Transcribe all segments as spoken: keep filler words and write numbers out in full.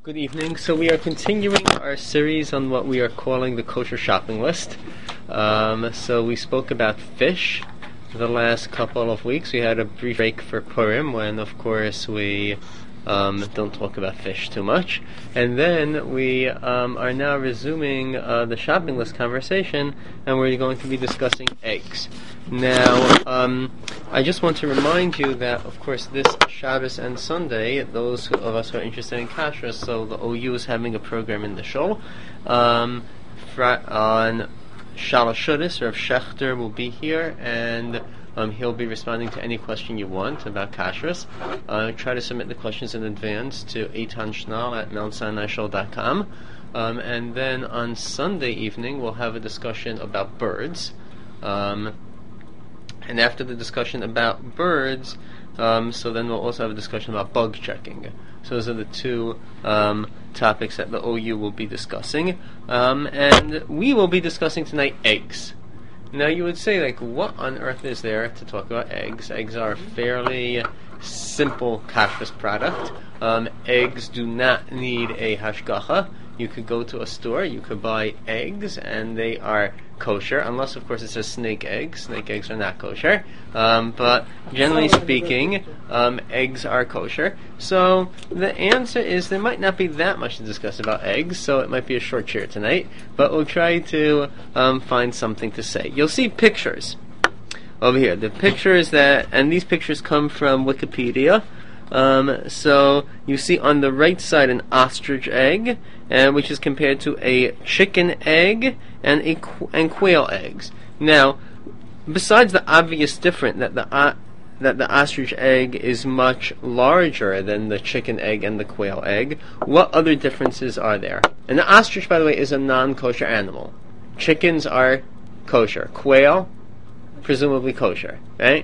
Good evening. So we are continuing our series on what we are calling the kosher shopping list. Um, so we spoke about fish the last couple of weeks. We had a brief break for Purim when, of course, we um, don't talk about fish too much. And then we um, are now resuming uh, the shopping list conversation, and we're going to be discussing eggs. Now, um, I just want to remind you that, of course, this Shabbos and Sunday, those of us who are interested in kashrus, so the O U is having a program in the shul. Um, fra- on Shalosh Shudis, Rav Shechter will be here, and um, he'll be responding to any question you want about kashrus. Uh, try to submit the questions in advance to eitan shnal at mount sinai shul dot com. Um, and then on Sunday evening, we'll have a discussion about birds. Um, And after the discussion about birds, um, so then we'll also have a discussion about bug checking. So those are the two um, topics that the O U will be discussing. Um, and we will be discussing tonight eggs. Now you would say, like, what on earth is there to talk about eggs? Eggs are a fairly simple kashrus product. Um, eggs do not need a hashgacha. You could go to a store, you could buy eggs, and they are kosher, unless, of course, it says snake eggs. Snake eggs are not kosher. Um, but generally speaking, um, eggs are kosher. So the answer is there might not be that much to discuss about eggs, so it might be a short chair tonight, but we'll try to um, find something to say. You'll see pictures over here. The pictures that, and these pictures come from Wikipedia. Um, so you see on the right side an ostrich egg, uh, which is compared to a chicken egg and a qu- and quail eggs. Now, besides the obvious difference that the uh, that the ostrich egg is much larger than the chicken egg and the quail egg, what other differences are there? And the ostrich, by the way, is a non-kosher animal. Chickens are kosher. Quail, presumably kosher, right?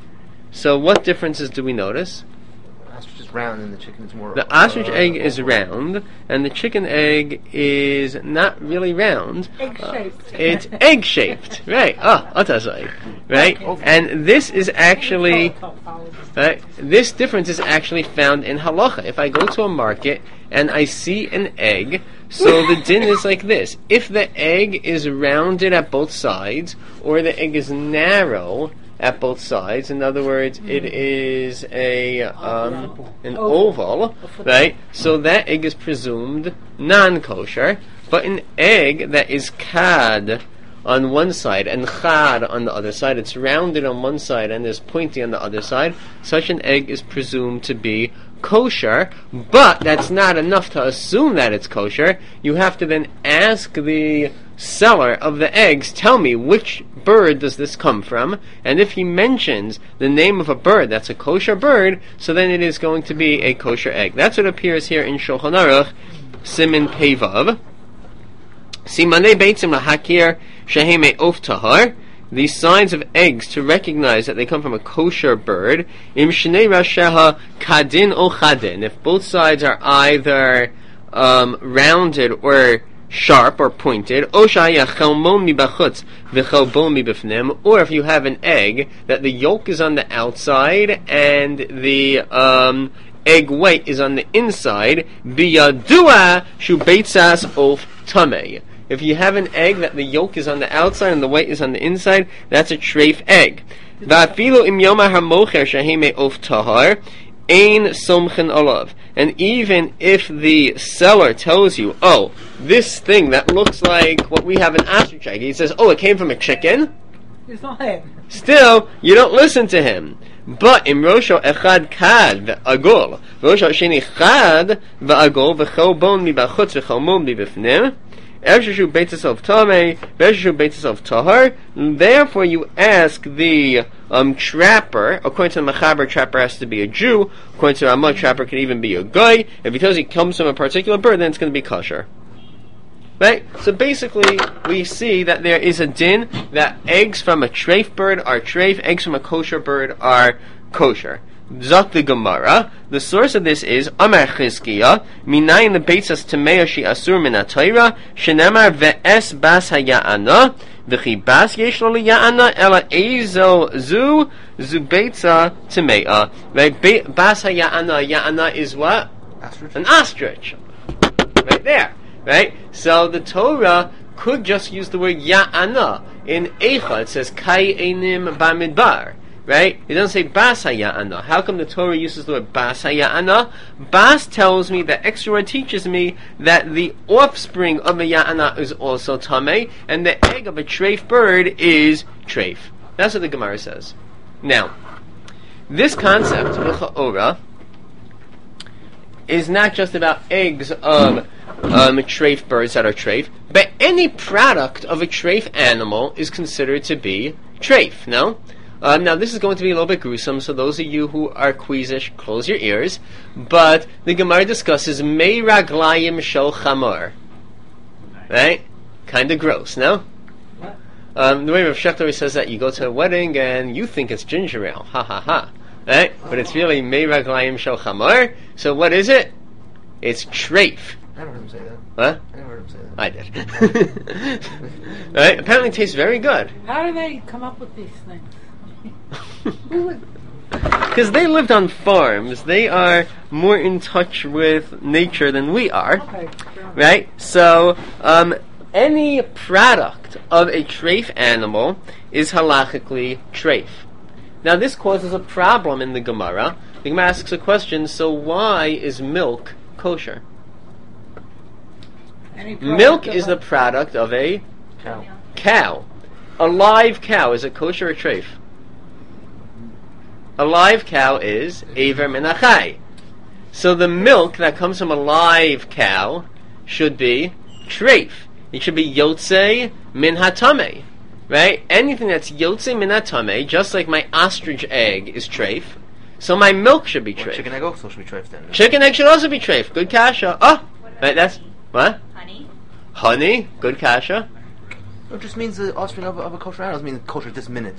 So what differences do we notice? Ostrich is round and the chicken is more... The ostrich uh, egg is round, and the chicken egg is not really round. Egg-shaped. Uh, it's egg-shaped, right. Oh, otazai, right? And this is actually... Right, this difference is actually found in halacha. If I go to a market and I see an egg, so the din is like this. If the egg is rounded at both sides, or the egg is narrow at both sides, in other words, it is a um, an oval, right? So that egg is presumed non-kosher. But an egg that is kad on one side and chad on the other side, it's rounded on one side and is pointy on the other side, such an egg is presumed to be kosher. But that's not enough to assume that it's kosher. You have to then ask the seller of the eggs, tell me, which bird does this come from? And if he mentions the name of a bird that's a kosher bird, so then it is going to be a kosher egg. That's what appears here in Shulchan Aruch, Siman Pevav. Simanei beitzim lahakir sheheme of tahar. These signs of eggs to recognize that they come from a kosher bird. Im shnei rasheha kadin o chadin. If both sides are either um, rounded or sharp or pointed, or if you have an egg that the yolk is on the outside and the um, egg white is on the inside, biyadua shubeitzas of tamei. If you have an egg that the yolk is on the outside and the white is on the inside, that's a treif egg. Va'afilu im yomar hamocher sheheme of tahar ein somchen olav. And even if the seller tells you, oh, this thing that looks like what we have in ostrich egg, he says, oh, it came from a chicken, it's not him. Still, you don't listen to him. But in Rosho echad kad ve'agol, Rosho sheni chad ve'agol v'chol bon mi b'chutz v'chol mon mi b'fnim, Ershishu beitzasov tamei, Ershishu beitzasov tahar. Therefore, you ask the um, trapper. According to the Machaber, trapper has to be a Jew. According to the Ramah, trapper can even be a guy. If he tells you he comes from a particular bird, then it's going to be kosher. Right? So basically, we see that there is a din that eggs from a treif bird are treif, eggs from a kosher bird are kosher. Zok the Gemara. The source of this is Amar Chizkiya Minayin lebeitzas tamei she asur min atayra shenemar ve'es bas haya'ana v'chi bas yesh lo liya'ana ela ezo zu zu beitza tamei. Right? Bas haya'ana, ya'ana is what? Ostrich. An ostrich. right there, right? So the Torah could just use the word ya'ana. In Eicha it says kai einim bamidbar, right? It doesn't say bas haya'ana. How come the Torah uses the word bas haya'ana? Bas tells me, that extra word teaches me that the offspring of a ya'ana is also tameh, and the egg of a treif bird is treif. That's what the Gemara says. Now, this concept, l'cha'ora, is not just about eggs of um, treif birds that are treif, but any product of a treif animal is considered to be treif, no? Um, now, this is going to be a little bit gruesome, so those of you who are queasish, close your ears. But the Gemara discusses mei raglayim shel chamor. Right? Kind of gross, no? Um, the way Rav Shechter says that, you go to a wedding and you think it's ginger ale. Ha ha ha. Right? But it's really mei raglayim shel chamor. So what is it? It's treif. I never heard him say that. What? I never heard him say that. I did. Right? Apparently it tastes very good. How do they come up with these things? Because they lived on farms. They are more in touch with nature than we are. Okay. Right? So, um, any product of a treif animal is halachically treif. Now this causes a problem in the Gemara. The Gemara asks a question, so why is milk kosher? Milk is the product of a Cow. cow. A live cow, is it kosher or treif? A live cow is Aver min achai. So the milk that comes from a live cow should be treif. It should be yotze min hatame. Right? Anything that's yotze min hatame, just like my ostrich egg is treif, so my milk should be Well, treif. chicken egg also should be treif then. Chicken egg should also be treif. Good kasha. Oh! Right, that's... What? Honey. Honey? Good kasha. It just means the offspring of, of a kosher animal. It doesn't mean kosher this minute.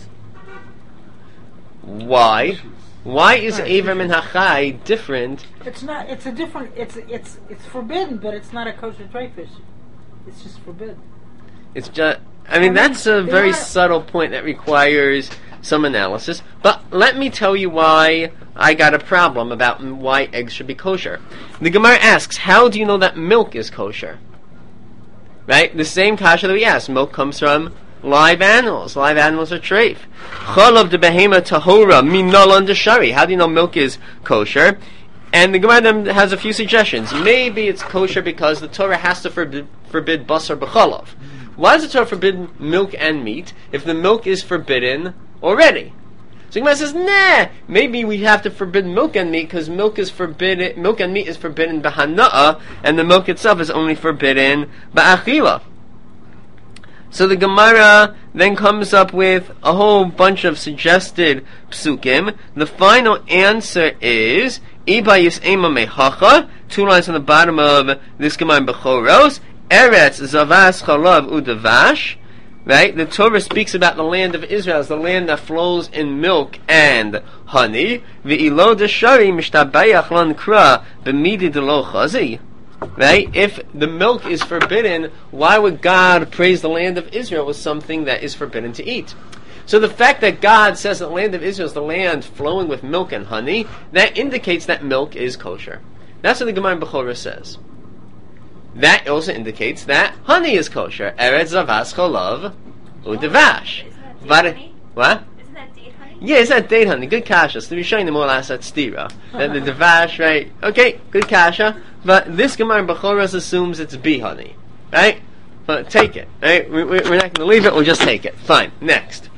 Why? Why is Right. Aver min hachai different? It's not. It's a different. It's it's it's forbidden, but it's not a kosher trifish. It's just forbidden. It's just... I mean, that's a very subtle point that requires some analysis. But let me tell you why I got a problem about why eggs should be kosher. The Gemara asks, how do you know that milk is kosher? Right? The same kasha that we asked. Milk comes from live animals. Live animals are treif. Chalav de behema tahora minol de shari. How do you know milk is kosher? And the Gemara then has a few suggestions. Maybe it's kosher because the Torah has to forbid, forbid basar b'chalav. Why does the Torah forbid milk and meat if the milk is forbidden already? So Gemara says, nah, maybe we have to forbid milk and meat because milk is forbidden. Milk and meat is forbidden b'hana'a, and the milk itself is only forbidden ba'achila. So the Gemara then comes up with a whole bunch of suggested psukim. The final answer is Iba Yis'ema Mehacha, two lines on the bottom of this Gemara in Bechoros. Eretz Zavas Chalav Udavash. Right? The Torah speaks about the land of Israel as the land that flows in milk and honey. Ve'ilo deshari mishtabayach lan kra b'midi delo chazi. Right? If the milk is forbidden, why would God praise the land of Israel with something that is forbidden to eat? So the fact that God says that the land of Israel is the land flowing with milk and honey, that indicates that milk is kosher. That's what the Gemara in Bechorah says. That also indicates that honey is kosher. Eretz zavas cholav udevash. Isn't that date honey? What? Isn't that date honey? Yeah, it's that date honey. Good kasha. So we're showing them all last at stira. Then the devash, right? Okay, good kasha. But this Gemara in Bechoros assumes it's bee honey, right? But take it, right? We, we, we're not going to leave it. We'll just take it. Fine. Next.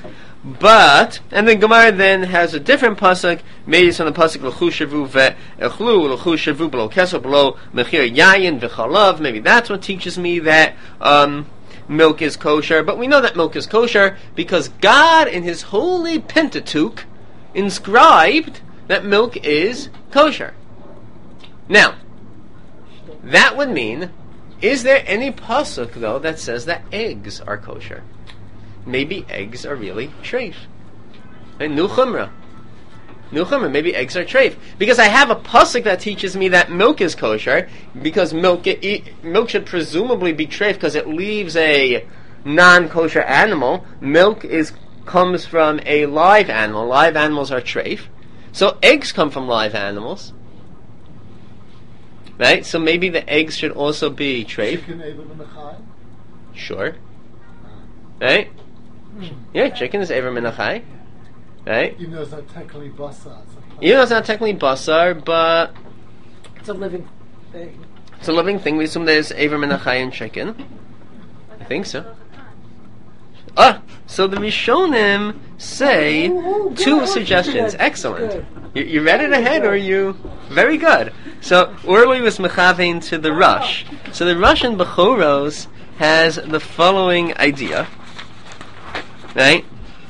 But, and the Gemara then has a different pasuk, made from the pasuk l'chu shavu ve'echlu, l'chu shavu below kesel, below mechir yayin v'chalav. Maybe that's what teaches me that um, milk is kosher. But we know that milk is kosher because God in His holy Pentateuch inscribed that milk is kosher. Now, that would mean, is there any pasuk though that says that eggs are kosher? Maybe eggs are really treif. And nu chumrah. Nu chumrah, maybe eggs are treif. Because I have a pasuk that teaches me that milk is kosher, because milk it, milk should presumably be treif because it leaves a non-kosher animal. Milk is comes from a live animal. Live animals are treif. So eggs come from live animals. Right? So maybe the eggs should also be treif. Chicken Eber Menachai? Sure. Right? Yeah, chicken is Ever Menachai. Right? Even though it's not technically basar. Even though it's not technically basar, but It's a living thing. it's a living thing. We assume there's Ever Menachai in chicken. I think so. Ah! So the Rishonim say Ooh, ooh, two good. suggestions. Good. Excellent. Good. You, you read it ahead, or you? Very good. So Orly was mechavein to the Rush. So the Rush in Bechoros has the following idea. Right?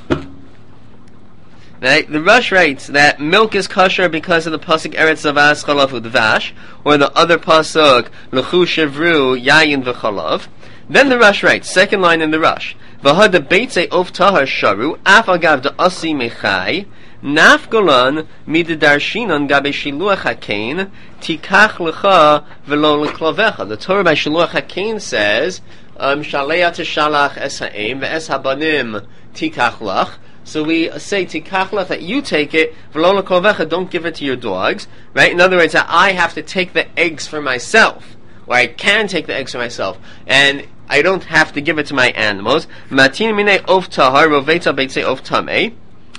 Right? The Rush writes that milk is kosher because of the pasuk Eretz Zavas Chalav Udvash, or the other pasuk L'chu Shevru Yayin V'Chalav. Then the Rush writes, second line in the Rush, V'had beitze of tahar sharu af agav de asi mechai nafgolan midarshinon gabe shiluach hakein tikach lecha v'lo leklovecha. The Torah by shiluach hakein says um, shalei teshalach es ha'em ve'es habanim tikach lach. So we say tikach lach, that you take it, v'lo leklovecha, don't give it to your dogs. Right? In other words, that I have to take the eggs for myself, or I can take the eggs for myself, and I don't have to give it to my animals. Matin mine of tahar roveita beitze of tameh.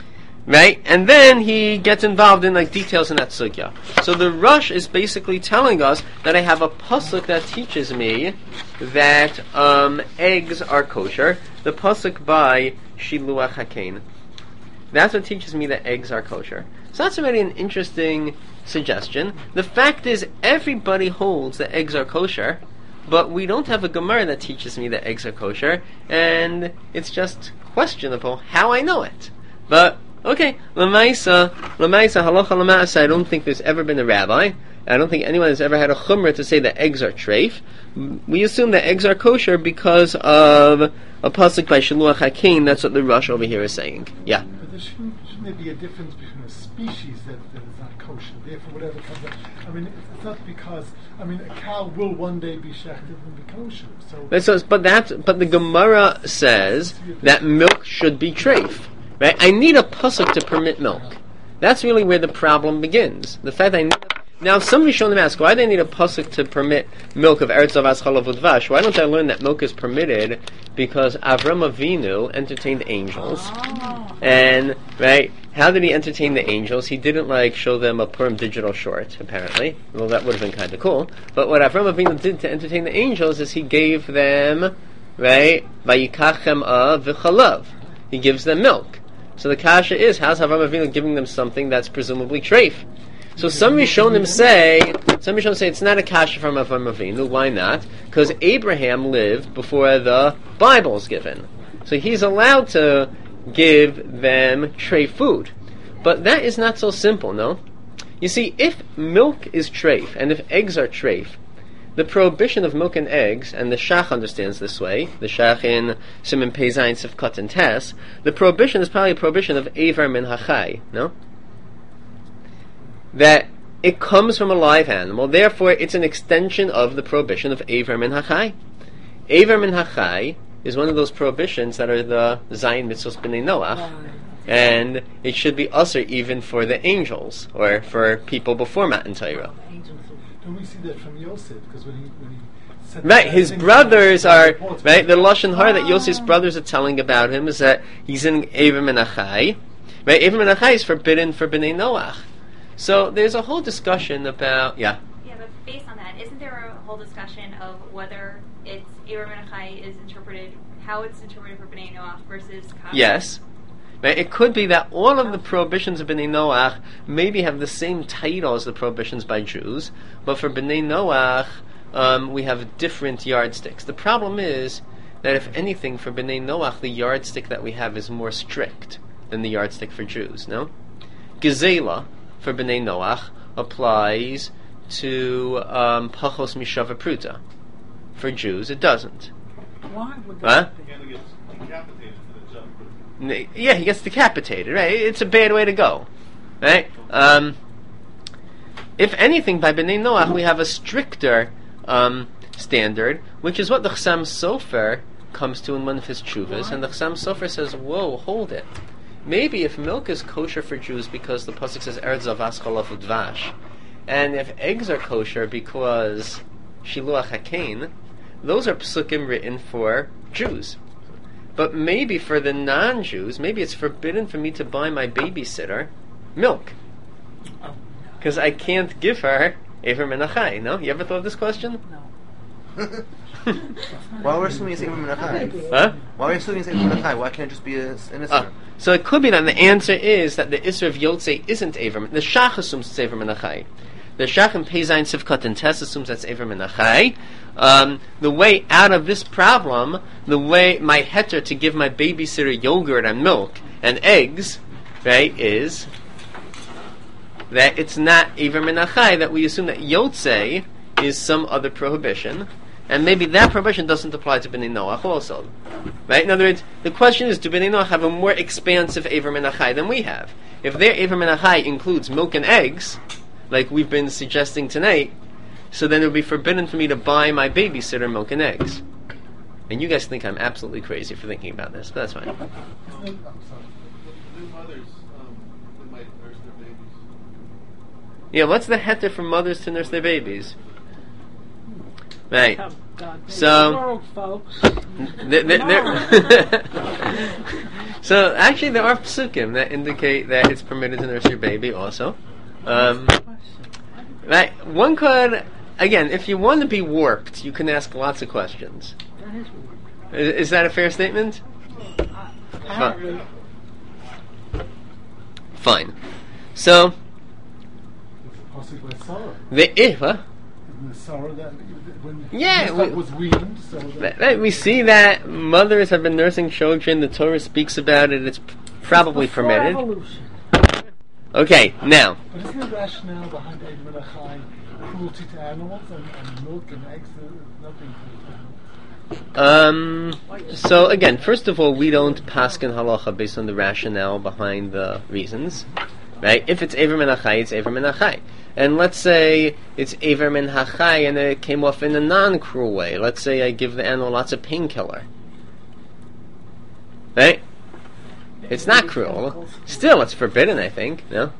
Right? And then he gets involved in like details in that sugya. So the Rush is basically telling us that I have a pasuk that teaches me that um, eggs are kosher. The pasuk by Shiluach Hakein. That's what teaches me that eggs are kosher. So that's already an interesting suggestion. The fact is, everybody holds that eggs are kosher, but we don't have a Gemara that teaches me that eggs are kosher, and it's just questionable how I know it. But, okay, Lamaisa, Lamaisa, Halacha Lamaisa, I don't think there's ever been a rabbi. I don't think anyone has ever had a chumrah to say that eggs are treif. We assume that eggs are kosher because of a pasuk by Shiluach Hakein. That's what the Rush over here is saying. Yeah. But there shouldn't, shouldn't there be a difference between a species that, that is not kosher? Therefore, whatever comes out. I mean, it's not because, I mean, a cow will one day be shechted and be kosher. So, But, so, but that, but the Gemara says that milk should be treif. Right? I need a pasuk to permit milk. That's really where the problem begins. The fact that I need a, now some Rishonim ask, why do I need a pasuk to permit milk of Eretz Zavas Chalav Udvash? Why don't I learn that milk is permitted because Avram Avinu entertained angels, Oh. and right? How did he entertain the angels? He didn't like show them a Purim digital short, apparently. Well, that would have been kind of cool. But what Avram Avinu did to entertain the angels is he gave them, right, Vayikachem av v'chalav. He gives them milk. So the kasha is, how's Avram Avinu giving them something that's presumably treif? So some Rishonim say, some Rishonim say it's not a kasha from Avram Avinu. Why not? Because Abraham lived before the Bible's given, so he's allowed to give them treif food. But that is not so simple, no? You see, if milk is treif and if eggs are treif, the prohibition of milk and eggs, and the Shach understands this way, the Shach in Siman Pei Zayin Sifkat and Tes, the prohibition is probably a prohibition of Eivar Min Hachai, no? That it comes from a live animal, therefore it's an extension of the prohibition of Eivar Min Hachai. Eivar Min Hachai is one of those prohibitions that are the Zayin Mitzvos B'nai Noach, and it should be usher even for the angels, or for people before Matan Torah. don't we see that from Yosef? Because when he, when he said Right, that, his I think brothers he are, reports- right, the Lashon Hara that Yosef's brothers are telling about him is that he's in Eivar Min Hachai. Right, Eivar Min Hachai is forbidden for B'nai Noach. So there's a whole discussion about, yeah. Yeah, but based on that, isn't there a whole discussion of whether it's Eivar Min Hachai is interpreted, how it's interpreted for B'nai Noach versus Kasha? Yes. Right, it could be that all of the prohibitions of B'nai Noach maybe have the same title as the prohibitions by Jews, but for B'nai Noach, um, we have different yardsticks. The problem is that if anything, for B'nai Noach, the yardstick that we have is more strict than the yardstick for Jews, no? Gezela, for B'nai Noach, applies to um, Pachos Mishava Pruta. For Jews, it doesn't. Why would Huh? that He gets decapitated for the job. N- Yeah, he gets decapitated, right? It's a bad way to go, right? Um, if anything, by B'nai Noach, we have a stricter um, standard, which is what the Chassam Sofer comes to in one of his tshuvas, and the Chassam Sofer says, whoa, hold it. Maybe if milk is kosher for Jews because the pasuk says Eretz Zavas Chalav Udvash, And if eggs are kosher because Shiluach HaKain, those are psukim written for Jews. But maybe for the non-Jews, maybe it's forbidden for me to buy my babysitter milk. Because I can't give her Ever Menachai, no? You ever thought of this question? No. Why we're assuming it's Ever Menachai? Huh? Why are we assuming it's Ever Menachai? Why can't it just be a, an Uh, Isser? so it could be that the answer is that the Isser of Yotzei isn't Ever. The Shach assumes it's Ever Menachai. The Shach in Peizayin Sivkot and Tes assumes that's Ever Menachai. Um, the way out of this problem, the way my heter to give my babysitter yogurt and milk and eggs, right, is that it's not Ever Menachai, that we assume that Yotzei is some other prohibition, and maybe that prohibition doesn't apply to Bnei Noach also. Right? In other words, the question is, do Bnei Noach have a more expansive Ever Menachai than we have? If their Ever Menachai includes milk and eggs, like we've been suggesting tonight, so then it would be forbidden for me to buy my babysitter milk and eggs. And you guys think I'm absolutely crazy for thinking about this, but that's fine. I'm sorry. New mothers, um, that might nurse their babies. Yeah, what's the heter for mothers to nurse their babies? Right. Oh, God. So- The world, folks. There- there- there- so actually there are psukim that indicate that it's permitted to nurse your baby also. Um, right. One could, again, if you want to be warped, you can ask lots of questions. That is weird. Is, is that a fair statement? Apparently. Fine. So, Possibly with sorrow. the if, huh? Isn't it sorrow that when Yeah, Yitzchak we- was weaned, so that Right, right, we see that mothers have been nursing children. The Torah speaks about it. It's p- probably Before permitted. evolution. Okay, now, But isn't the rationale behind Eid Menachai cruelty to animals and, and milk and eggs? There's nothing cruel to animals. um, so again, first of all, we don't paskin halacha based on the rationale behind the reasons, right? If it's Ever Menachai, it's Ever Menachai. And let's say it's Ever Menachai and it came off in a non-cruel way. Let's say I give the animal lots of painkiller. Right? It's not cruel. Still, it's forbidden, I think. No?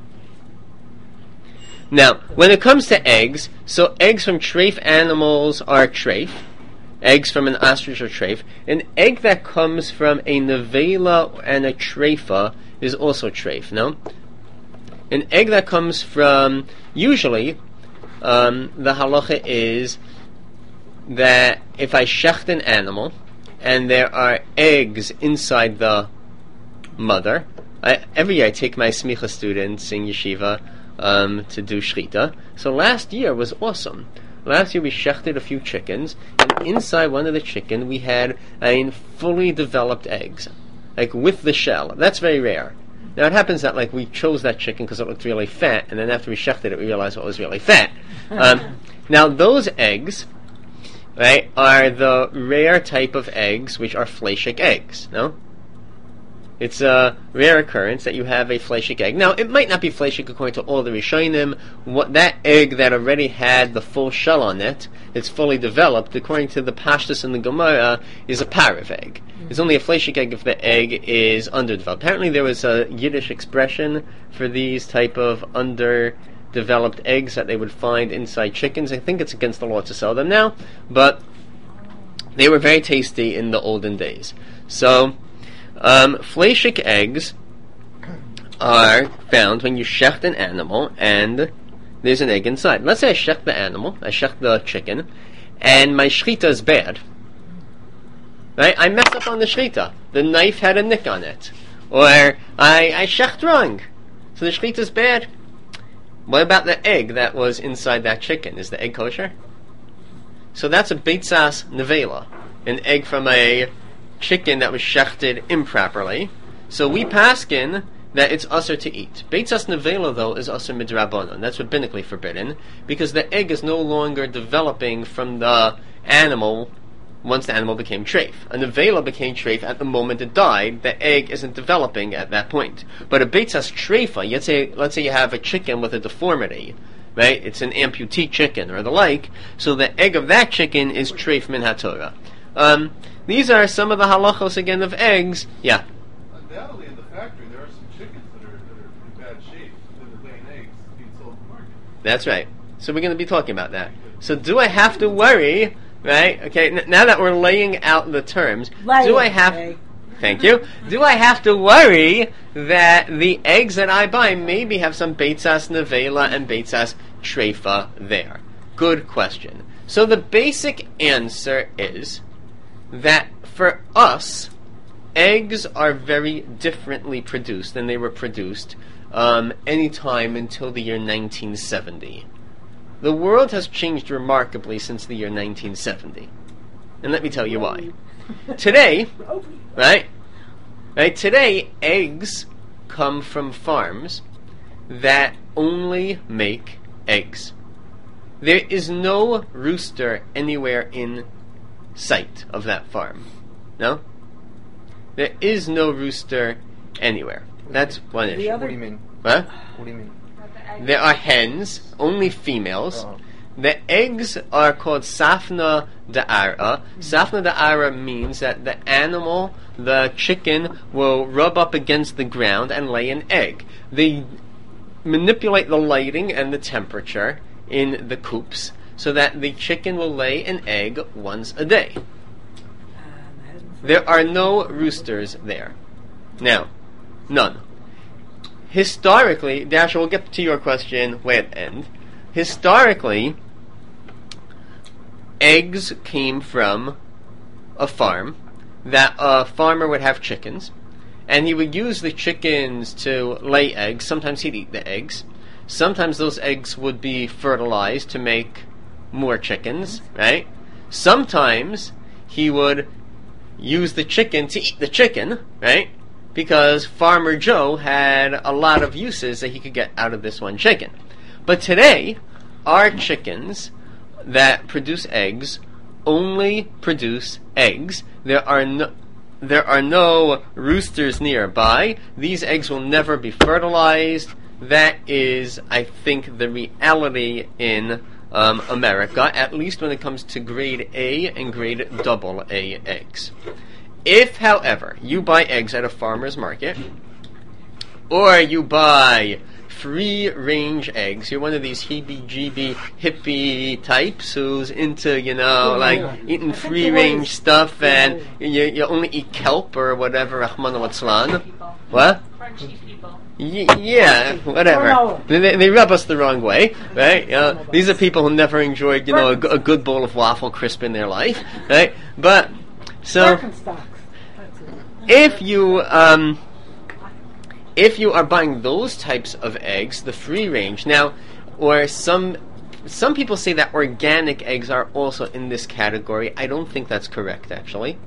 Now, when it comes to eggs, so eggs from treif animals are treif. Eggs from an ostrich are treif. An egg that comes from a nevela and a treifa is also treif, no? An egg that comes from, usually, um, the halacha is that if I shecht an animal, and there are eggs inside the mother. I, every year I take my smicha students in yeshiva um, to do shchita. So last year was awesome. Last year we shechted a few chickens, and inside one of the chicken we had I mean, fully developed eggs, like with the shell. That's very rare. Now it happens that like we chose that chicken because it looked really fat, and then after we shechted it, we realized it was really fat. Um, now those eggs, right, are the rare type of eggs which are fleshik eggs. No. It's a rare occurrence that you have a fleshik egg. Now, it might not be fleshik according to all the Rishonim. What that egg that already had the full shell on it, it's fully developed, according to the Pashtus and the Gemara, is a parav egg. It's only a fleshik egg if the egg is underdeveloped. Apparently, there was a Yiddish expression for these type of underdeveloped eggs that they would find inside chickens. I think it's against the law to sell them now, but they were very tasty in the olden days. So, Um, fleshik eggs are found when you shecht an animal and there's an egg inside. Let's say I shecht the animal, I shecht the chicken, and my shchita is bad. Right? I mess up on the shchita. The knife had a nick on it. Or I, I shecht wrong. So the shchita is bad. What about the egg that was inside that chicken? Is the egg kosher? So that's a beitzas nevela, an egg from a chicken that was shechted improperly. So we paskin that it's usher to eat. Beitzas nevela, though, is usher midrabanan. That's rabbinically forbidden, because the egg is no longer developing from the animal once the animal became treif. A nevela became treif at the moment it died. The egg isn't developing at that point. But a beitzas treifa, let's say, let's say you have a chicken with a deformity, right? It's an amputee chicken or the like, so the egg of that chicken is treif min haTorah. Um, these are some of the halachos again of eggs. Yeah. Undoubtedly, in the factory, there are some chickens that are, that are in bad shape that are laying eggs being sold in the market. That's right. So we're going to be talking about that. So do I have to worry, right? Okay, n- now that we're laying out the terms, Lay do it, I have... okay. Thank you. Do I have to worry that the eggs that I buy maybe have some Beitzas Nevela and Beitzas Treifa there? Good question. So the basic answer is that for us, eggs are very differently produced than they were produced um, any time until the year nineteen seventy. The world has changed remarkably since the year nineteen seventy. And let me tell you why. Today, right, right, today eggs come from farms that only make eggs. There is no rooster anywhere in sight of that farm. No? There is no rooster anywhere. That's one The issue. other- What do you mean? What? What do you mean? There are hens, only females. Oh. The eggs are called Safna Da'ara. Safna Da'ara means that the animal, the chicken, will rub up against the ground and lay an egg. They manipulate the lighting and the temperature in the coops so that the chicken will lay an egg once a day. There are no roosters there. Now, none. Historically, Dasha, we'll get to your question way at the end. Historically, eggs came from a farm that a farmer would have chickens, and he would use the chickens to lay eggs. Sometimes he'd eat the eggs. Sometimes those eggs would be fertilized to make more chickens, right? Sometimes he would use the chicken to eat the chicken, right? Because Farmer Joe had a lot of uses that he could get out of this one chicken. But today, our chickens that produce eggs only produce eggs. There are no there are no roosters nearby. These eggs will never be fertilized. That is, I think, the reality in um, America, at least when it comes to grade A and grade double A eggs. If, however, you buy eggs at a farmer's market, or you buy free-range eggs, you're one of these heebie-jeebie hippie types who's into, you know, like eating free-range stuff, and you, you only eat kelp or whatever, Rahman al-Atzlan. What? Crunchy people. Y- yeah, whatever. Granola. They, they rub us the wrong way, right? Uh, these are people who never enjoyed, you know, a, g- a good bowl of waffle crisp in their life, right? But, so... Birkenstocks. That's it. If you um, if you are buying those types of eggs, the free range now, or some some people say that organic eggs are also in this category. I don't think that's correct, actually.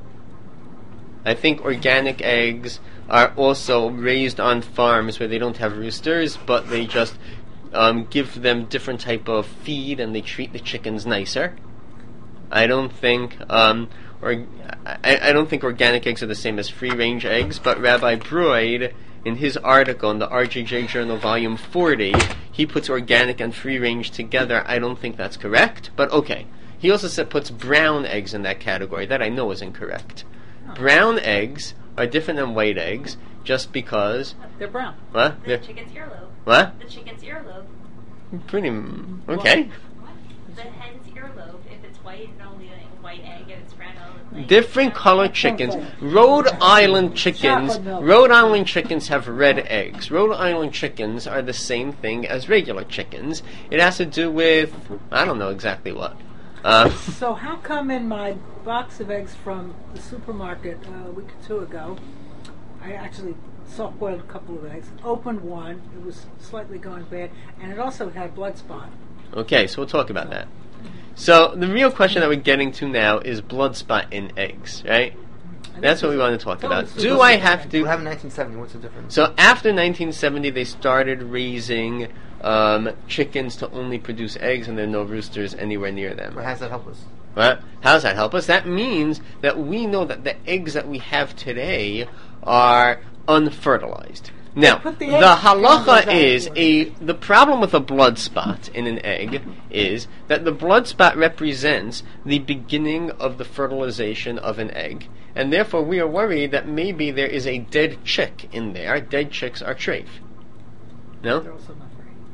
I think organic eggs are also raised on farms where they don't have roosters, but they just um, give them different type of feed and they treat the chickens nicer. I don't think um, or I, I don't think organic eggs are the same as free-range eggs, but Rabbi Broid, in his article in the R J J Journal, Volume forty, he puts organic and free-range together. I don't think that's correct, but okay. He also said puts brown eggs in that category. That I know is incorrect. Brown eggs are different than white eggs, just because... They're brown. What? The They're- chicken's earlobe. What? The chicken's earlobe. Pretty... m- Okay. The hen's earlobe, if it's white and only a white egg, and it's brown, it'll look Different colored chickens. Rhode Island chickens. Chocolate milk. Rhode Island chickens have red eggs. Rhode Island chickens are the same thing as regular chickens. It has to do with I don't know exactly what. Uh, So how come in my box of eggs from the supermarket uh, a week or two ago, I actually soft-boiled a couple of eggs, opened one, it was slightly going bad, and it also had blood spot. okay, so we'll talk about that. So the real question that we're getting to now is blood spot in eggs, right? That's what we want to talk about. Do I have to? What happened in nineteen seventy? What's the difference? So after nineteen seventy, they started raising um, chickens to only produce eggs, and there are no roosters anywhere near them. How does that help us? What? How does that help us? That means that we know that the eggs that we have today are unfertilized. Now, Put the the eggs halacha in is those a the problem with a blood spot in an egg is that the blood spot represents the beginning of the fertilization of an egg, and therefore we are worried that maybe there is a dead chick in there. Dead chicks are treif. No? They're also not very.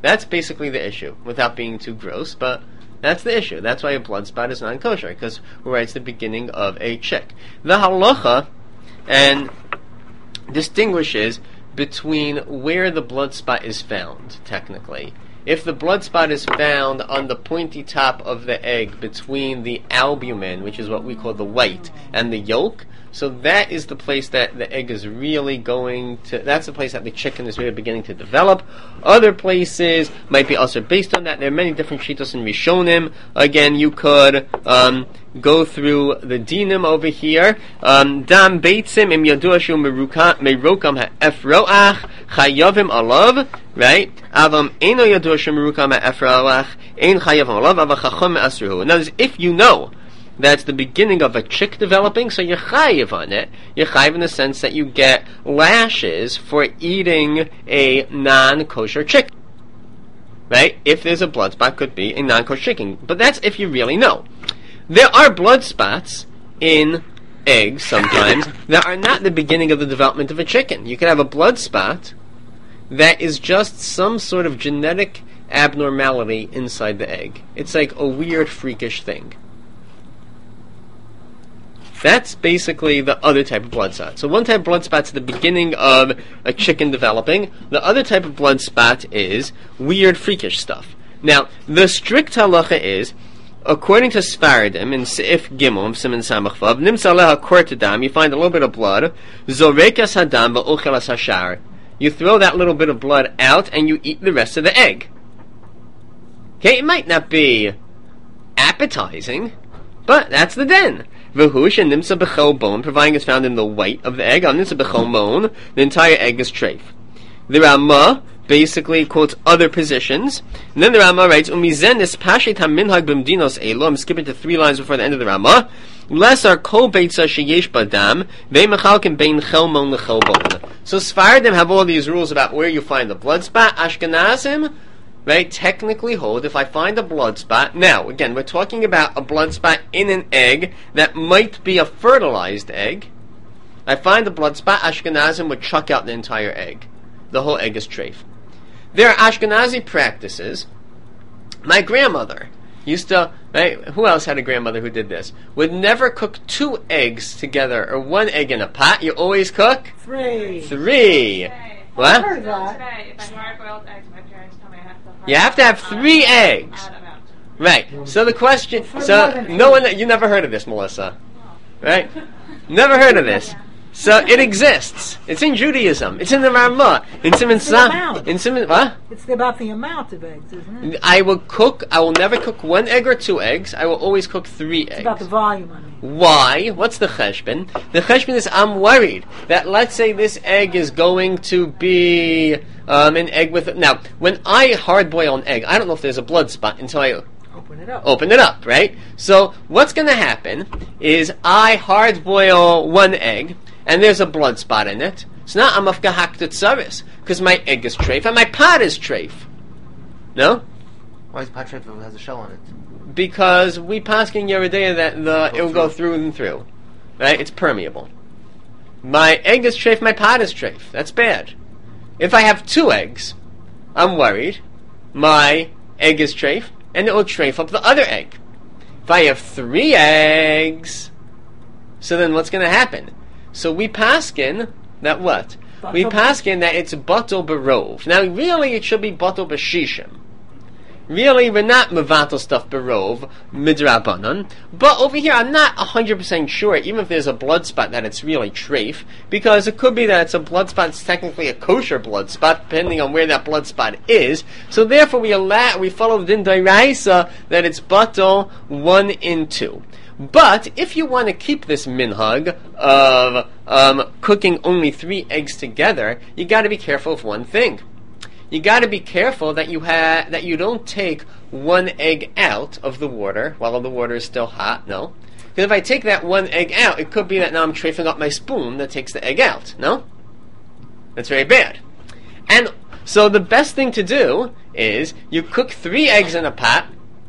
That's basically the issue, without being too gross, but that's the issue. That's why a blood spot is non-kosher, because we're right, it's the beginning of a chick. The halacha and distinguishes between where the blood spot is found, technically. If the blood spot is found on the pointy top of the egg between the albumin, which is what we call the white, and the yolk, so that is the place that the egg is really going to, that's the place that the chicken is really beginning to develop. Other places might be also based on that. There are many different shitos in Rishonim. Again, you could um, go through the dinim over here. Um, Dam beitzim im yadua shu merukam ha'efroach chayavim alav, right? Avam eno yadua shu merukam ha'efroach ein chayavim alav avachachom asruhu. In other words, if you know that's the beginning of a chick developing, so you're chayiv on it. You're chayiv in the sense that you get lashes for eating a non-kosher chicken. Right? If there's a blood spot, could be a non-kosher chicken. But that's if you really know. There are blood spots in eggs sometimes that are not the beginning of the development of a chicken. You can have a blood spot that is just some sort of genetic abnormality inside the egg. It's like a weird, freakish thing. That's basically the other type of blood spot. So one type of blood spot's the beginning of a chicken developing. The other type of blood spot is weird, freakish stuff. Now, the strict halacha is, according to Sfaradim, in Seif Gimel, Siman Samach Vav, Nimsa leha kortadam, you find a little bit of blood, Zorekas hadam va'ochelas hashar. You throw that little bit of blood out and you eat the rest of the egg. Okay, it might not be appetizing, but that's the din. V'hush and nimsa b'chol bone, providing it's found in the white of the egg. On nimsa b'chol bone, the entire egg is treif. The Ramah basically quotes other positions, and then the Ramah writes, "Umizen is pashet haminhag b'mdinos elo." I'm skipping to three lines before the end of the Ramah. Lesar kol beitza sheyesh badam ve'mechalkim bein chelmon lechol bone. So Sfaradim have all these rules about where you find the blood spot. Ashkenazim, right, technically hold if I find a blood spot. Now, again, we're talking about a blood spot in an egg that might be a fertilized egg. I find a blood spot, Ashkenazim would chuck out the entire egg. The whole egg is treif. There are Ashkenazi practices. My grandmother used to, right, who else had a grandmother who did this? Would never cook two eggs together or one egg in a pot. You always cook? Three. Three. Today. What? I heard that. Today, if I hard boiled eggs, my parents tell me I have to. hard You have to have boil three out. eggs. Out, I'm out. Right. So the question, For so more than no two. one, you never heard of this, Melissa, right? Never heard of this. So it exists. It's in Judaism. It's in the Ramah. In Siman It's the Sam. amount. In Siman, what? It's about the amount of eggs, isn't it? I will cook. I will never cook one egg or two eggs. I will always cook three It's about the eggs. volume, I mean. Why? What's the cheshbon? The cheshbon is I'm worried that let's say this egg is going to be um, an egg with. Now, when I hard boil an egg, I don't know if there's a blood spot until I Open it up. open it up, right? So what's going to happen is I hard boil one egg, and there's a blood spot in it. So now I'm after haktat tzaris, because my egg is treif and my pot is treif. No? Why is pot treif if it has a shell on it? Because we paskin Yeridea that the Go it will go through and through, right? It's permeable. My egg is treif, my pot is treif. That's bad. If I have two eggs, I'm worried. My egg is treif, and it will treif up the other egg. If I have three eggs, so then what's going to happen? So we paskin that what? We paskin that it's batel barov. Now really it should be batel b'shishim. Really, we're not mevatel stuff barov midrabanan. But over here, I'm not one hundred percent sure, even if there's a blood spot, that it's really treif. Because it could be that it's a blood spot, it's technically a kosher blood spot, depending on where that blood spot is. So therefore, we allow, we follow the din d'oraisa that it's batel one in two. But if you want to keep this minhag of um, cooking only three eggs together, you got to be careful of one thing. You got to be careful that you ha- that you don't take one egg out of the water while the water is still hot. No, because if I take that one egg out, it could be that now I'm trafing up my spoon that takes the egg out. No, that's very bad. And so the best thing to do is you cook three eggs in a pot,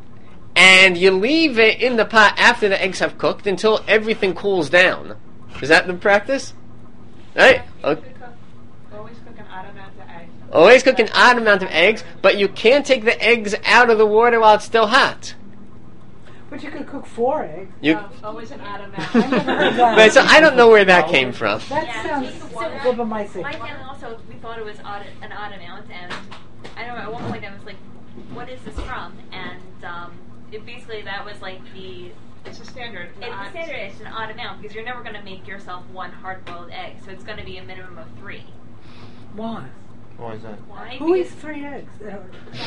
and you leave it in the pot after the eggs have cooked until everything cools down. Is that the practice? Right? You Okay. could cook, always cook an odd amount of eggs. Always cook an odd amount of eggs, but you can't take the eggs out of the water while it's still hot. But you could cook four eggs. You, No, always an odd amount. I never heard that. right, so I don't know where that came from. That Yeah, sounds so a my- little bit micey. My family also, we thought it was odd, an odd amount, and I don't know, at one point I was like, what is this from? And um, it basically, that was like the, It's a standard. it's odd- the standard, it's an odd amount, because you're never going to make yourself one hard-boiled egg, so it's going to be a minimum of three. Why? Why is that? Why? Who Because eats three eggs? Uh,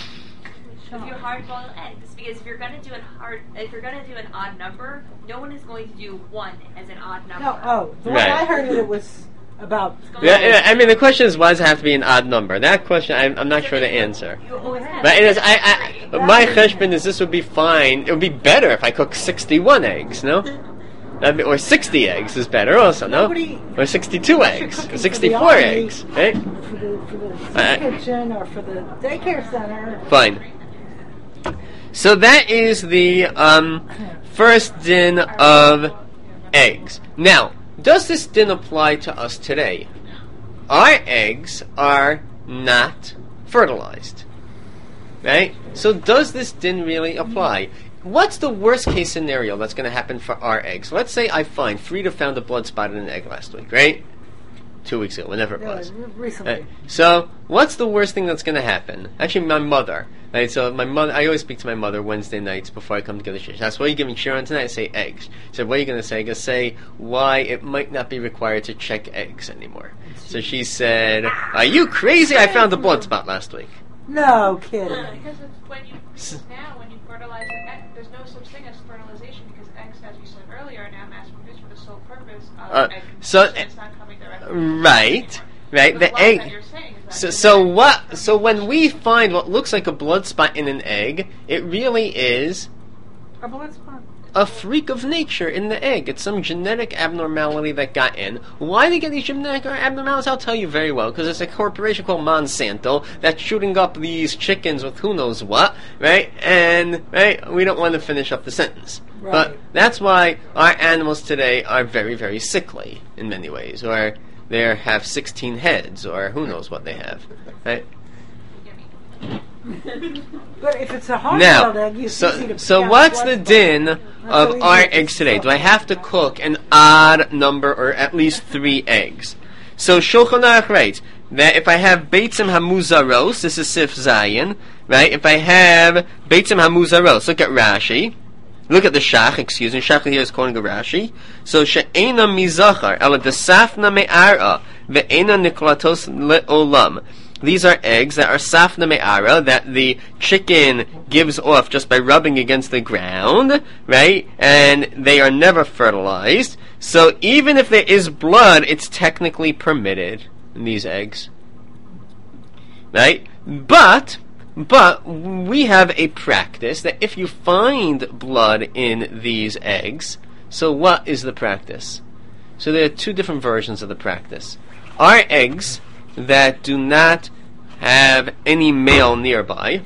if you hard-boil eggs, because if you're going to do an hard, if you're going to do an odd number, no one is going to do one as an odd number. No, oh, the Right. one I heard it was about. Yeah, yeah, I mean, the question is, why does it have to be an odd number? That question, I'm, I'm not sure to answer. You always have. But it is, I, I, my cheshbon is this would be fine. It would be better if I cook sixty-one eggs, no? That'd be, or sixty eggs is better also, no? Nobody- Or sixty-two Unless you're eggs, cooking or for sixty-four the army. eggs, right? For the, for the soup Uh, kitchen or for the daycare center. Fine. So that is the um, first din of eggs. Now, does this din apply to us today? Our eggs are not fertilized. Right? So does this din really apply? What's the worst case scenario that's going to happen for our eggs? Let's say I find Frida found a blood spot in an egg last week, right? Two weeks ago, whenever it Yeah, was. recently. Right. So, what's the worst thing that's going to happen? Actually, my mother. Right. So, my mother. I always speak to my mother Wednesday nights before I come to get the shir. She asks, "What are you giving shir on tonight?" I say eggs. She said, "What are you going to say?" I go, "Say why it might not be required to check eggs anymore." So she said, "Are you crazy? I found a blood spot last week." No kidding. Because it's when you because now when you fertilize an egg, there's no such thing as fertilization because eggs, as you said earlier, are now mass produced for the sole purpose of Uh, egg so, production. It's not coming directly. from Right. the Right. The The blood egg. that you're saying is that So, the so egg- what? So when we find what looks like a blood spot in an egg, it really is A blood spot. a freak of nature in the egg. It's some genetic abnormality that got in. Why they get these genetic abnormalities, I'll tell you very well. Because it's a corporation called Monsanto that's shooting up these chickens with who knows what, right? And right, we don't want to finish up the sentence. Right. But that's why our animals today are very, very sickly in many ways, or they have sixteen heads, or who knows what they have, right? But if it's a hard Now, boiled egg, you so so what's the din of our eggs today? Do I have to cook an odd number or at least three eggs? So Shulchan Aruch writes that if I have beitzim hamuzaros, this is Sif Zayin, right? If I have beitzim hamuzaros, look at Rashi. Look at the Shach, excuse me. Shach here is quoting a Rashi. So she'ena mizachar, ela desafna me'ara, ve'ena niklatos le'olam. These are eggs that are safna me'ara, that the chicken gives off just by rubbing against the ground, right? And they are never fertilized. So even if there is blood, it's technically permitted in these eggs. Right? But, but we have a practice that if you find blood in these eggs, so what is the practice? So there are two different versions of the practice. Our eggs that do not have any male nearby,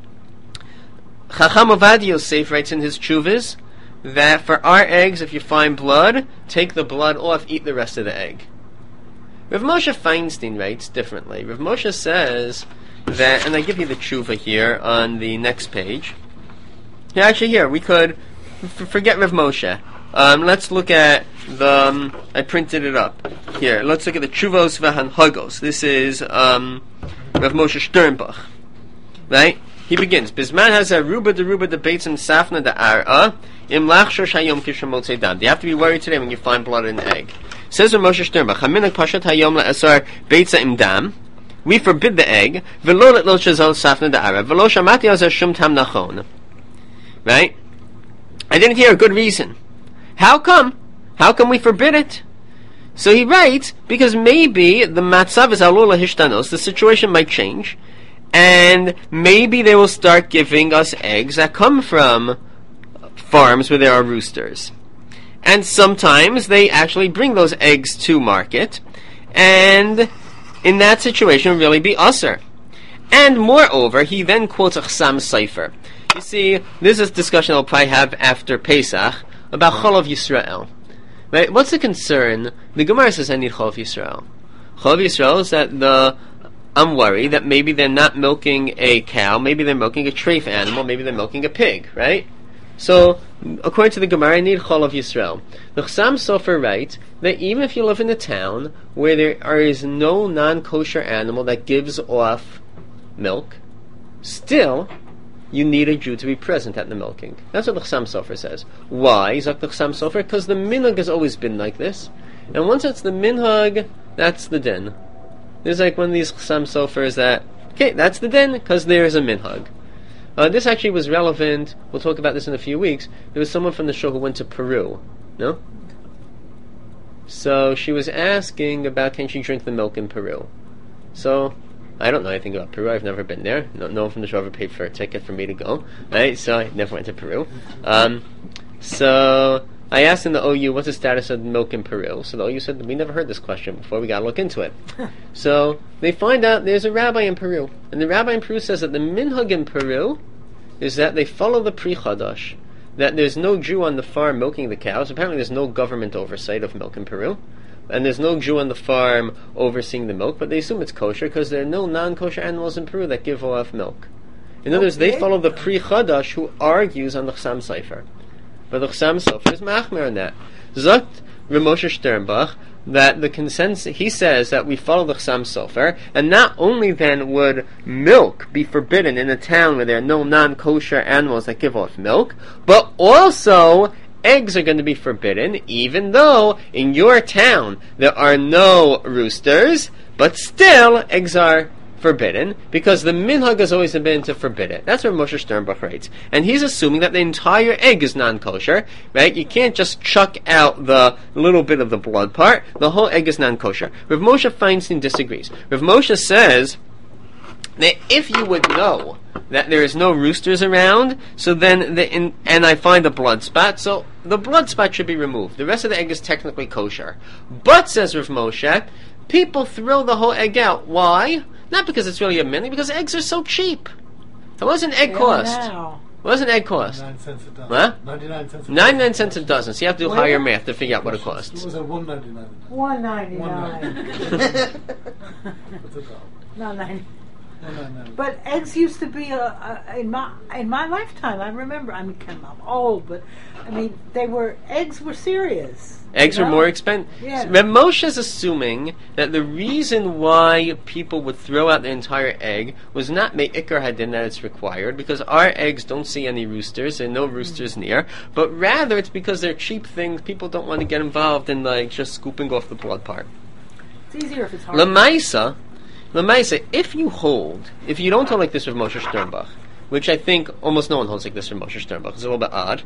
Chacham Ovadia Yosef writes in his Chuvas that for our eggs, if you find blood, take the blood off, eat the rest of the egg. Rav Moshe Feinstein writes differently. Rav Moshe says that, and I give you the Chuva here on the next page. Yeah, actually here, we could f- forget Rav Moshe. Um, let's look at the, um, I printed it up. Here, let's look at the Chuvos V'Hanhagos. This is um, Rav Moshe Sternbach. Right? He begins, Bisman has a ruba de ruba de beitzim safna de ar'a, im lachshor shayom kishem motzei dam. Do you have to be worried today when you find blood in an egg? Says Rav Moshe Sternbach, Haminak pashat hayom la'asar beitza im dam. We forbid the egg, v'lo let lo shazal safna de ar'a, v'lo shamati azar shum tam nachon. Right? I didn't hear a good reason. How come? How come we forbid it? So he writes, because maybe the matzav is alula hishtanos, the situation might change, and maybe they will start giving us eggs that come from farms where there are roosters. And sometimes they actually bring those eggs to market, and in that situation it will really be usher. And moreover, he then quotes a Chasam Sofer. You see, this is a discussion I'll probably have after Pesach about Cholav Yisrael. Right? What's the concern? The Gemara says I need Cholav Yisrael. Cholav Yisrael is that the I'm worried that maybe they're not milking a cow, maybe they're milking a treif animal, maybe they're milking a pig, right? So, according to the Gemara, I need Chol of Yisrael. The Chassam Sofer writes that even if you live in a town where there is no non-kosher animal that gives off milk, still, you need a Jew to be present at the milking. That's what the Chassam Sofer says. Why? Zok the Chassam Sofer? Because the minhag has always been like this. And once it's the minhag, that's the din. There's like one of these Chassam Sofers that, okay, that's the din, because there is a minhag. Uh, this actually was relevant, we'll talk about this in a few weeks. There was someone from the show who went to Peru, no? So she was asking about can she drink the milk in Peru. So, I don't know anything about Peru, I've never been there. No, no one from the show ever paid for a ticket for me to go, right? So I never went to Peru. Um, so, I asked in the O U, what's the status of milk in Peru? So the O U said, we never heard this question before, we gotta look into it. So they find out there's a rabbi in Peru. And the rabbi in Peru says that the minhag in Peru is that they follow the Pri Chadash, that there's no Jew on the farm milking the cows. Apparently there's no government oversight of milk in Peru. And there's no Jew on the farm overseeing the milk, but they assume it's kosher because there are no non-kosher animals in Peru that give off milk. In other words, they follow the Pri Chadash who argues on the Chassam Sofer. But the Chassam Sofer is machmer on that. Zot Ramosha Sternbach that the consensus, he says that we follow the Chassam Sofer, and not only then would milk be forbidden in a town where there are no non-kosher animals that give off milk, but also eggs are going to be forbidden, even though in your town there are no roosters, but still eggs are forbidden, because the minhag has always been to forbid it. That's what Moshe Sternbach writes. And he's assuming that the entire egg is non-kosher, right? You can't just chuck out the little bit of the blood part. The whole egg is non-kosher. Rav Moshe Feinstein disagrees. Rav Moshe says that if you would know that there is no roosters around, so then the, in, and I find a blood spot, so the blood spot should be removed. The rest of the egg is technically kosher. But, says Rav Moshe, people throw the whole egg out. Why? Not because it's really a minhag, because eggs are so cheap. So what does an egg Yeah, cost? now. What does an egg cost? Nine cents a dozen. What? Ninety-nine cents. A ninety-nine cents a dozen. So you have to do Well, higher yeah. math to figure out what it It costs. was a one ninety-nine. One ninety nine. What's it called? Not ninety. One ninety-nine. But eggs used to be a, a, in my in my lifetime. I remember. I mean, I'm old, but I mean, they were eggs were serious. Eggs you are know? more expensive. Yeah. Reb Moshe is assuming that the reason why people would throw out the entire egg was not me'ikar hadin that it's required, because our eggs don't see any roosters, there are no roosters near, but rather it's because they're cheap things. People don't want to get involved in like just scooping off the blood part. It's easier if it's hard. Lamaisa, Lamaisa, if you hold, if you don't hold like this with Moshe Sternbach, which I think almost no one holds like this with Moshe Sternbach, it's a little bit odd.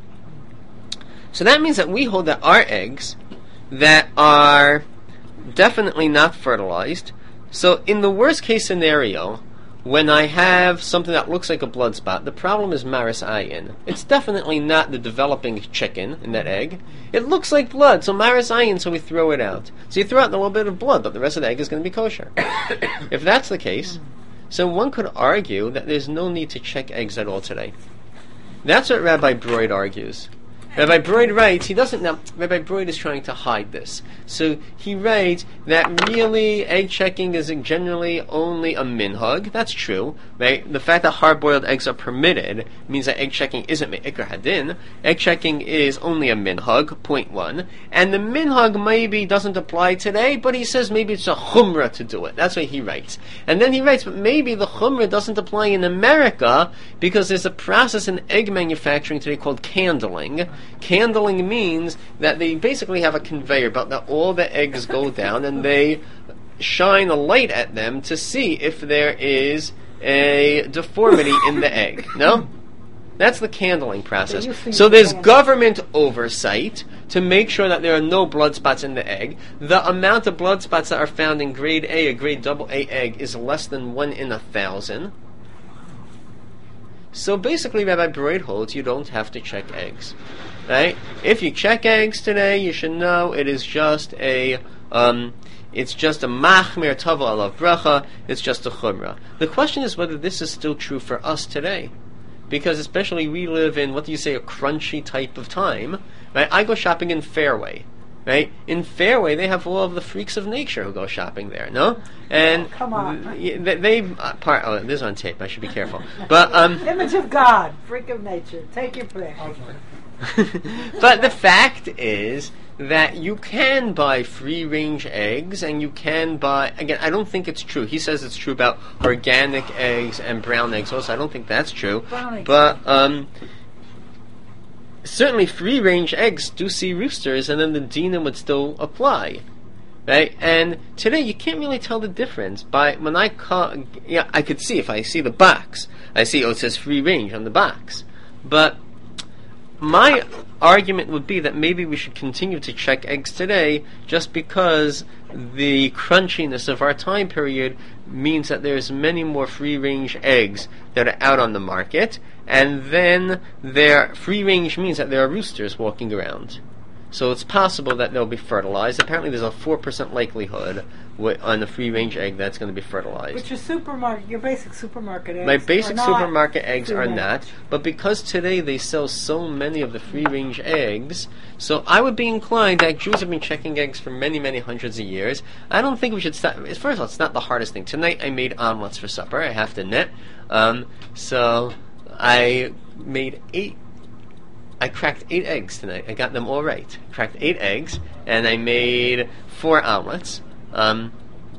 So that means that we hold that our eggs that are definitely not fertilized. So in the worst case scenario, when I have something that looks like a blood spot, the problem is maris ayin. It's definitely not the developing chicken in that egg. It looks like blood, so maris ayin, so we throw it out. So you throw out a little bit of blood, but the rest of the egg is going to be kosher. If that's the case, so one could argue that there's no need to check eggs at all today. That's what Rabbi Broid argues. Rabbi Broid writes, he doesn't now, Rabbi Broid is trying to hide this. So he writes that really egg checking is generally only a minhag. That's true, right? The fact that hard-boiled eggs are permitted means that egg checking isn't me'ikar hadin. Egg checking is only a minhag, point one. And the minhag maybe doesn't apply today, but he says maybe it's a chumrah to do it. That's what he writes. And then he writes, but maybe the chumrah doesn't apply in America because there's a process in egg manufacturing today called candling. Candling means that they basically have a conveyor belt that all the eggs go down and they shine a light at them to see if there is a deformity in the egg. No? That's the candling process. So there's government oversight to make sure that there are no blood spots in the egg. The amount of blood spots that are found in grade A, a grade double A egg, is less than one in a thousand. So basically Rabbi Broid holds you don't have to check eggs. Right? If you check eggs today, you should know it is just a um, it's just a machmir tava alav bracha. It's just a chumrah. The question is whether this is still true for us today, because especially we live in, what do you say, a crunchy type of time. Right? I go shopping in Fairway. right? In Fairway, they have all of the freaks of nature who go shopping there, no? And Come on. th- they, they uh, part. Oh, this is on tape. I should be careful. But um, Image of God, freak of nature. Take your pick. but the fact is that you can buy free-range eggs, and you can buy, again, I don't think it's true. He says it's true about organic eggs and brown eggs also. I don't think that's true. Brown eggs. But um, certainly free-range eggs do see roosters, and then the dinam would still apply. Right? And today you can't really tell the difference. By when I call, yeah, I could see if I see the box. I see, oh, it says free-range on the box. But my argument would be that maybe we should continue to check eggs today just because the crunchiness of our time period means that there's many more free-range eggs that are out on the market, and then their free-range means that there are roosters walking around. So it's possible that they'll be fertilized. Apparently there's a four percent likelihood wi- on the free-range egg that's going to be fertilized. But your supermarket, your basic supermarket eggs My basic are not supermarket eggs are free-range. not, but because today they sell so many of the free-range eggs, so I would be inclined, that Jews have been checking eggs for many, many hundreds of years. I don't think we should stop. First of all, it's not the hardest thing. Tonight I made omelets for supper, I have to admit. Um, so I made eight I cracked eight eggs tonight. I got them all right. Cracked eight eggs, and I made four omelets. Um,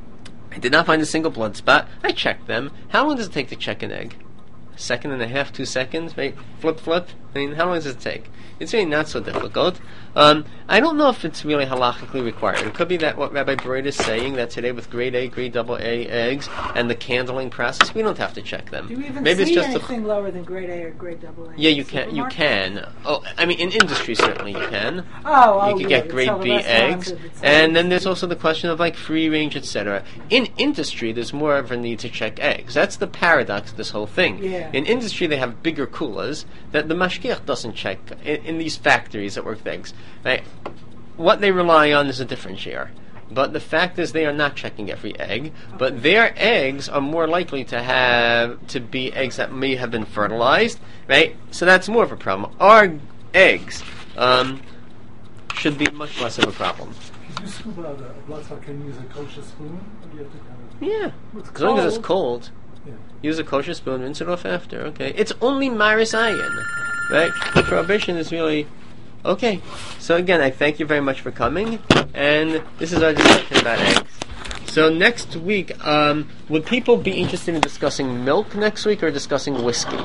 I did not find a single blood spot. I checked them. How long does it take to check an egg? A second and a half, two seconds, right? Flip, flip. I mean, how long does it take? It's really not so difficult. Um, I don't know if it's really halachically required. It could be that what Rabbi Broid is saying, that today with grade A, grade double A eggs, and the candling process, we don't have to check them. Do you even Maybe see it's just anything a, lower than grade A or grade double A? Yeah, in you the can. You supermarket? can. Oh, I mean, in industry certainly you can. Oh, oh You could yeah, get it's grade all the B restaurants eggs, and it's all and then the- there's also the question of like free range, et cetera. In industry, there's more of a need to check eggs. That's the paradox of this whole thing. Yeah. In industry, they have bigger coolers that the mashgiach doesn't check in, in these factories that work with eggs. Right? What they rely on is a different share. But the fact is, they are not checking every egg. But their eggs are more likely to have to be eggs that may have been fertilized, right? So that's more of a problem. Our eggs um, should be much less of a problem. If you scoop out a blood spot, can you use a kosher spoon? Or do you have to kind of... Yeah, It's as long as it's cold. cold. Yeah. Use a kosher spoon, rinse it off after. Okay, it's only maris ayin, right? The prohibition is really okay. So again, I thank you very much for coming, and this is our discussion about eggs. So next week, um, would people be interested in discussing milk next week or discussing whiskey?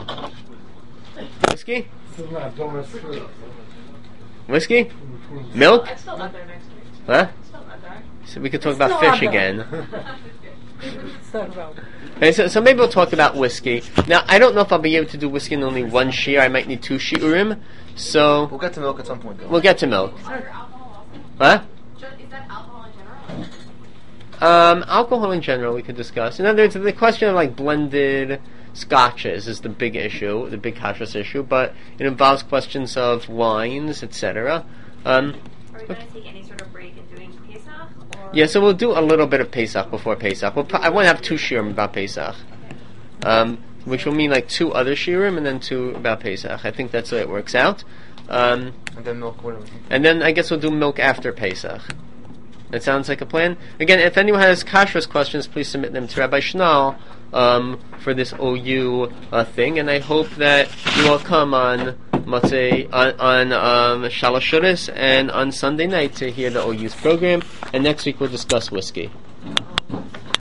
Whiskey? So no, don't mess with it. Whiskey? Milk? It's still not there next week. Huh? It's still not there. So we could talk It's about still fish on there. again. So, well, Okay, so, so maybe we'll talk about whiskey. Now, I don't know if I'll be able to do whiskey in only one shear. I might need two shiurim. So We'll get to milk at some point, though. we'll get to milk. Is there alcohol also? What? Just, is that alcohol in general? Um, alcohol in general we could discuss. In other words, the question of like blended scotches is the big issue, the big kashrus issue, but it involves questions of wines, et cetera. Um, Are we going to take any sort of break in doing Pesach? Or yeah, so we'll do a little bit of Pesach before Pesach. We'll pro- I want to have two shiurim about Pesach, um, which will mean like two other shiurim and then two about Pesach. I think that's the way it works out. Um, And then milk, what do we do? And then I guess we'll do milk after Pesach. That sounds like a plan. Again, if anyone has kashrus questions, please submit them to Rabbi Schnall um, for this O U uh, thing. And I hope that you all come on Motzei, on, on um, Shalosh Shudas and on Sunday night to hear the O U's program. And next week we'll discuss whiskey.